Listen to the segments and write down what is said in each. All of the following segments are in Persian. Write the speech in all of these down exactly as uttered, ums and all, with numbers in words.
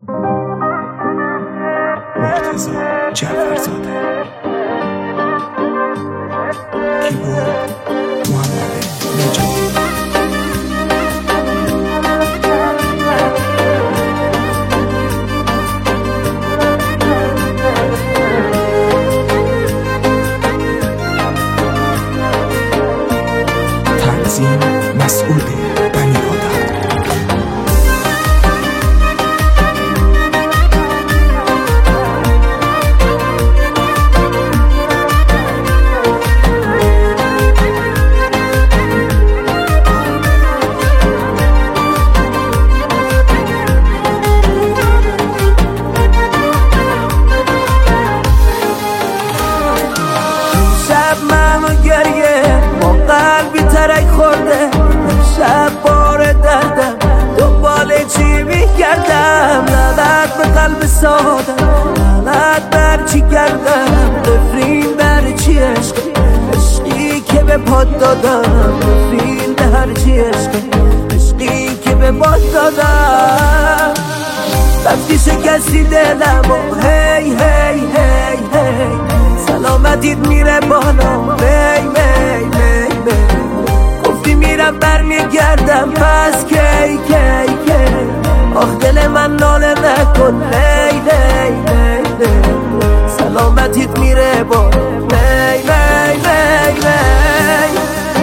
مرتضی جعفرزاده. کیبورد محمد نجاتی. تنظیم مسئول بنی آدم. شب بار دردم دنبال چی میگردم، لعنت به قلب سادم، لعنت بر چی گردم، نفرین بر چی عشق، عشقی که به پاد دادم، نفرین به هر چی عشق، عشقی که به پاد دادم. رفتی شکستی دلم و هی هی هی هی سلامتیت میره بالا، می می می می گفتی میرم برمیگردم، پس کی کی کی آخ دل من ناله نکن، لی لی لی لی سلامتیت میره بالا، می می می می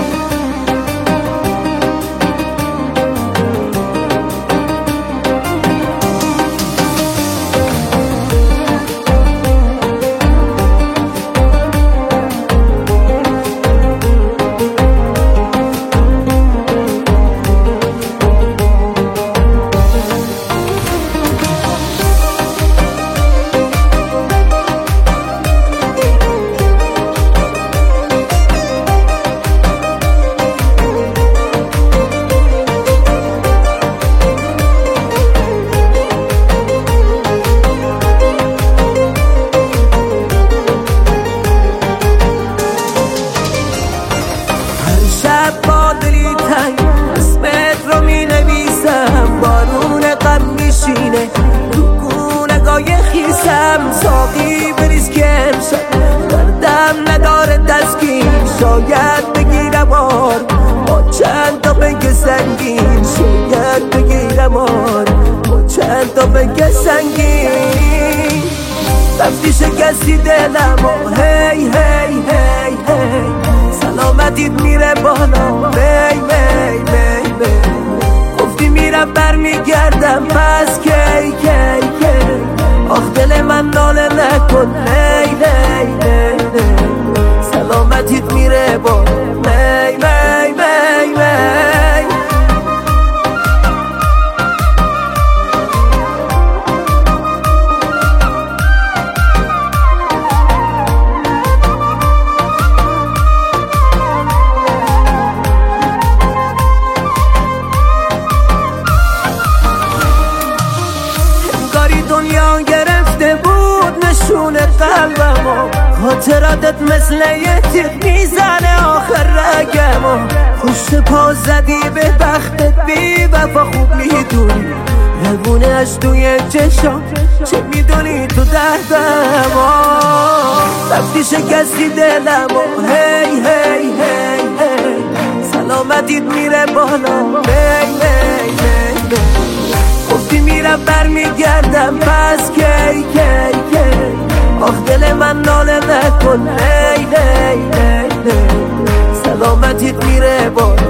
اسمت رو می نویسم، بارون غم میشینه تو گونه‌گای خیسم، ساقی بریز که امشب دردم نداره تسکین، شاید بگیرم آر با چند تا بگه سنگین، شاید بگیرم آر با چند تا بگه سنگین. رفتی شکستی دلم و هی هی هی هی سلامتیت میره بالا، می می می می گفتی میرم برمیگردم، پس کی کی کی آخ دل من ناله نکن، لی لی لی لی سلامتیت میره بالا، می می می می دنیا گرفته بود نشون قلبمو، خاطراتت مثل یه تیغ میزنه آخر رگمو، پشت پا زدی به بختت بی وفا، خوب میدونی روونه‌اش توی چشام، چه میدونی تو دردمو. رفتی شکستی دلمو هی هی هی هی سلامتیت میره بالا، می می می می گفتی میرم برمیگردم، پس کی کی کی آخ دل من ناله نکن، لی لی لی لی سلامتیت میره بالا.